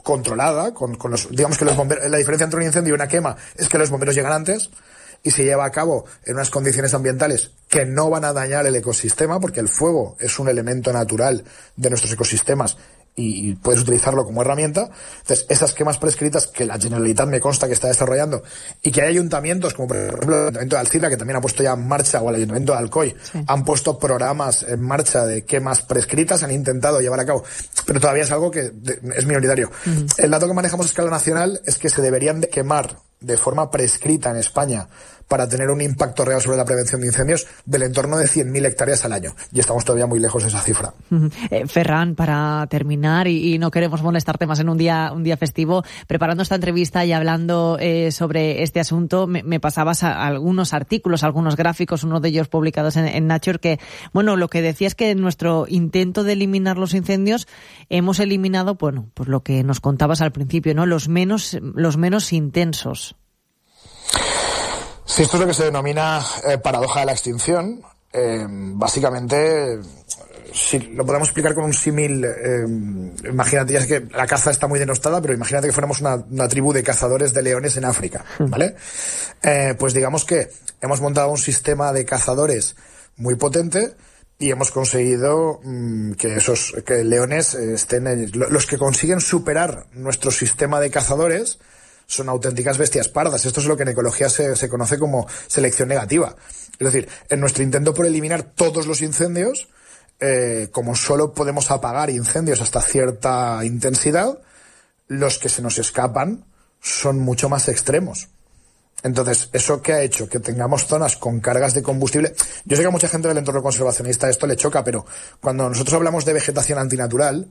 controlada, digamos que los bomberos, la diferencia entre un incendio y una quema es que los bomberos llegan antes y se lleva a cabo en unas condiciones ambientales que no van a dañar el ecosistema, porque el fuego es un elemento natural de nuestros ecosistemas y puedes utilizarlo como herramienta. Entonces, esas quemas prescritas que la Generalitat me consta que está desarrollando, y que hay ayuntamientos como por ejemplo el Ayuntamiento de Alcira, que también ha puesto ya en marcha, o el Ayuntamiento de Alcoy, sí, han puesto programas en marcha de quemas prescritas, han intentado llevar a cabo, pero todavía es algo que es minoritario. Uh-huh. El dato que manejamos a escala nacional es que se deberían de quemar de forma prescrita en España, para tener un impacto real sobre la prevención de incendios, del entorno de 100.000 hectáreas al año. Y estamos todavía muy lejos de esa cifra. Ferran, para terminar, y no queremos molestarte más en un día festivo, preparando esta entrevista y hablando sobre este asunto, me pasabas algunos artículos, algunos gráficos, uno de ellos publicados en Nature, que, bueno, lo que decía es que en nuestro intento de eliminar los incendios hemos eliminado, bueno, pues lo que nos contabas al principio, ¿no? Los menos intensos. Sí, esto es lo que se denomina paradoja de la extinción. Básicamente, si lo podemos explicar con un símil, imagínate, ya es que la caza está muy denostada, pero imagínate que fuéramos una tribu de cazadores de leones en África, ¿vale? Pues digamos que hemos montado un sistema de cazadores muy potente y hemos conseguido que leones estén los que consiguen superar nuestro sistema de cazadores son auténticas bestias pardas. Esto es lo que en ecología se conoce como selección negativa. Es decir, en nuestro intento por eliminar todos los incendios, como solo podemos apagar incendios hasta cierta intensidad, los que se nos escapan son mucho más extremos. Entonces, ¿eso qué ha hecho? Que tengamos zonas con cargas de combustible. Yo sé que a mucha gente del entorno conservacionista esto le choca, pero cuando nosotros hablamos de vegetación antinatural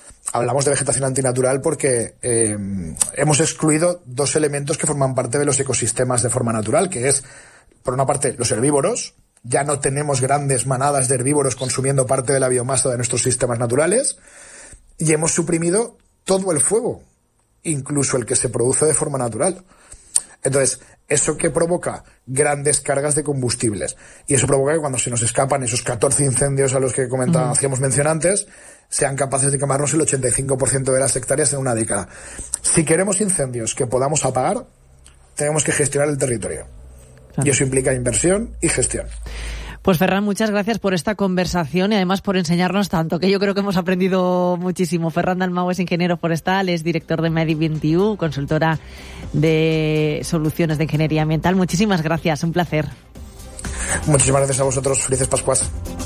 porque hemos excluido dos elementos que forman parte de los ecosistemas de forma natural, que es, por una parte, los herbívoros. Ya no tenemos grandes manadas de herbívoros consumiendo parte de la biomasa de nuestros sistemas naturales, y hemos suprimido todo el fuego, incluso el que se produce de forma natural. Entonces, ¿eso qué provoca? Grandes cargas de combustibles. Y eso provoca que cuando se nos escapan esos 14 incendios a los que hacíamos mención antes, sean capaces de quemarnos el 85% de las hectáreas en una década. Si queremos incendios que podamos apagar, tenemos que gestionar el territorio. Claro. Y eso implica inversión y gestión. Pues Ferran, muchas gracias por esta conversación y además por enseñarnos tanto, que yo creo que hemos aprendido muchísimo. Ferran Dalmau es ingeniero forestal, es director de Medi21, consultora de soluciones de ingeniería ambiental. Muchísimas gracias, un placer. Muchísimas gracias a vosotros. Felices Pascuas.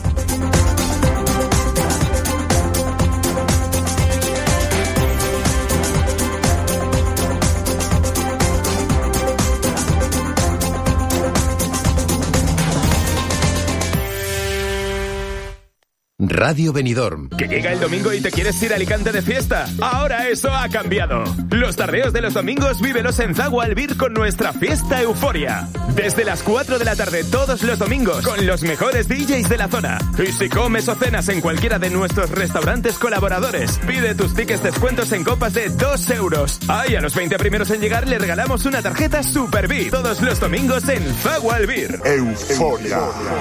Radio Benidorm. ¿Que llega el domingo y te quieres ir a Alicante de fiesta? Ahora eso ha cambiado. Los tardeos de los domingos vívelos en Zagual Beer con nuestra fiesta Euforia. Desde las 4 de la tarde todos los domingos con los mejores DJs de la zona. Y si comes o cenas en cualquiera de nuestros restaurantes colaboradores, pide tus tickets descuentos en copas de 2 euros. A los 20 primeros en llegar le regalamos una tarjeta Super VIP. Todos los domingos en Zagual Beer. Euforia.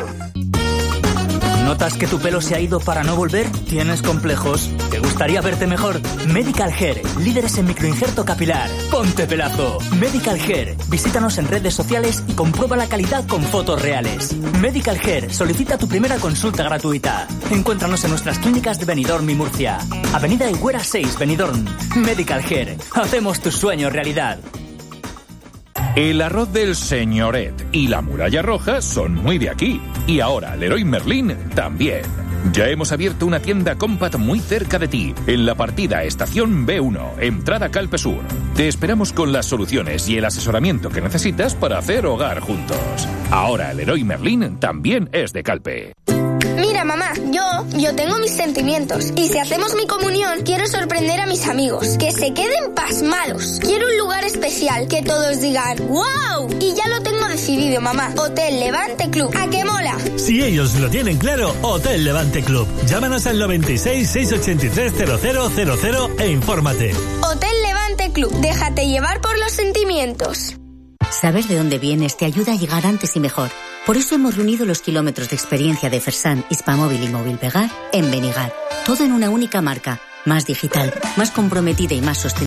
¿Notas que tu pelo se ha ido para no volver? ¿Tienes complejos? ¿Te gustaría verte mejor? Medical Hair, líderes en microinjerto capilar. ¡Ponte pelazo! Medical Hair, visítanos en redes sociales y comprueba la calidad con fotos reales. Medical Hair, solicita tu primera consulta gratuita. Encuéntranos en nuestras clínicas de Benidorm y Murcia. Avenida Higuera 6, Benidorm. Medical Hair, hacemos tu sueño realidad. El arroz del Señoret y la Muralla Roja son muy de aquí. Y ahora Leroy Merlin también. Ya hemos abierto una tienda Compact muy cerca de ti, en la partida Estación B1, entrada Calpe Sur. Te esperamos con las soluciones y el asesoramiento que necesitas para hacer hogar juntos. Ahora Leroy Merlin también es de Calpe. Mira, mamá, yo tengo mis sentimientos. Y si hacemos mi comunión, quiero sorprender a mis amigos. Que se queden pasmados. Quiero un lugar especial, que todos digan ¡wow! Y ya lo tengo decidido, mamá. Hotel Levante Club. ¿A qué mola? Si ellos lo tienen claro, Hotel Levante Club. Llámanos al 96 683 0000 e infórmate. Hotel Levante Club. Déjate llevar por los sentimientos. Saber de dónde vienes te ayuda a llegar antes y mejor. Por eso hemos reunido los kilómetros de experiencia de Fersan, Hispamóvil y Movilpegar en Benigar. Todo en una única marca, más digital, más comprometida y más sostenible.